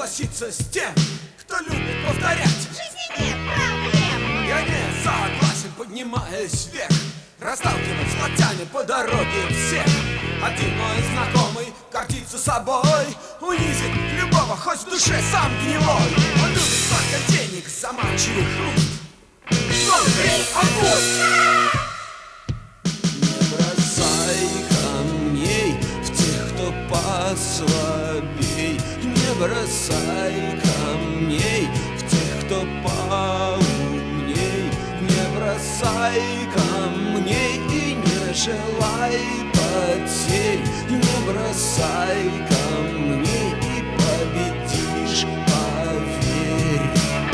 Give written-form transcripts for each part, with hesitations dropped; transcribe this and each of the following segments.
согласиться с тем, кто любит повторять. В жизни нет проблем. Я не согласен, поднимаясь вверх, расталкивать локтями по дороге всех. Один мой знакомый гордится собой, унизит любого, хоть в душе сам гнилой. Он любит только денег, заманчивый хруст. Новый август. Не бросай камней в тех, кто послабей. Не бросай камней в тех, кто поумней. Не бросай камней и не желай потерь. Не бросай камней и победишь, поверь.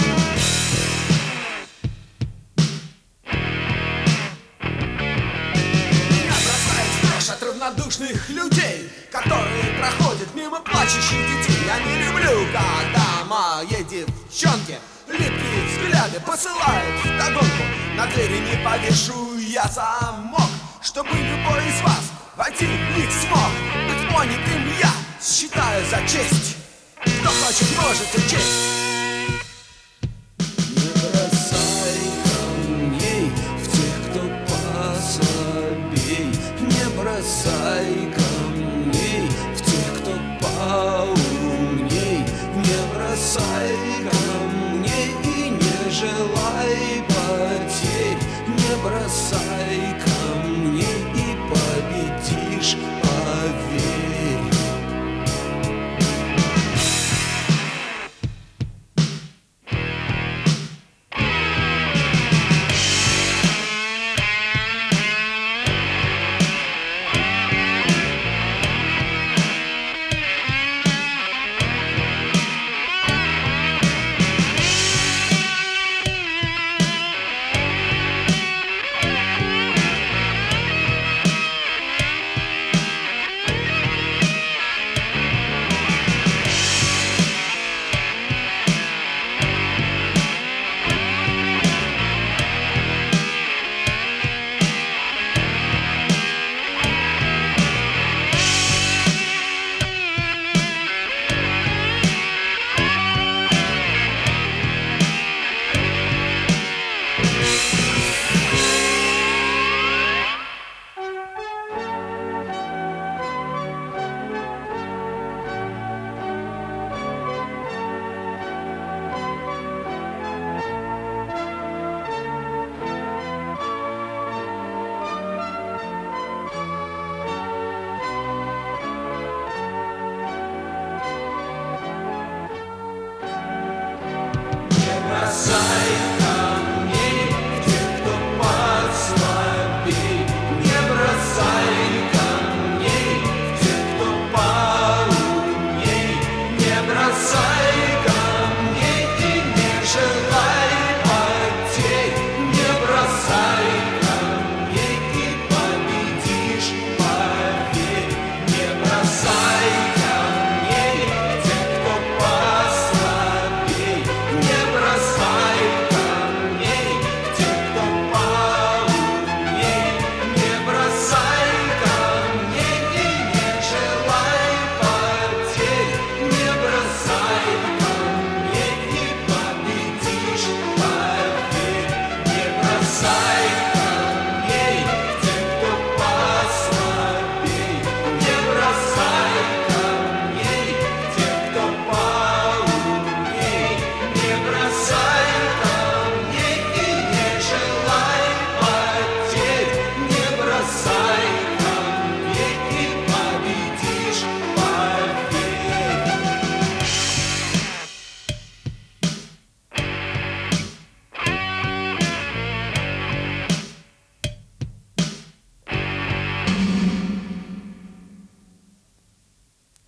Меня бросает дрожь от равнодушных людей, которые проходят мимо плачущих детей. Я не люблю, когда мои девчонки липкие взгляды посылают вдогонку. На двери не повешу я замок, чтобы любой из вас войти в них смог. Быть понятым я считаю за честь. Кто хочет, может учесть. Не бросай камней в тех, кто послабей. Не бросай камней в тех, кто поумней. Не бросай камней и не желай потерь. Не бросай камней и победишь, поверь. Бросай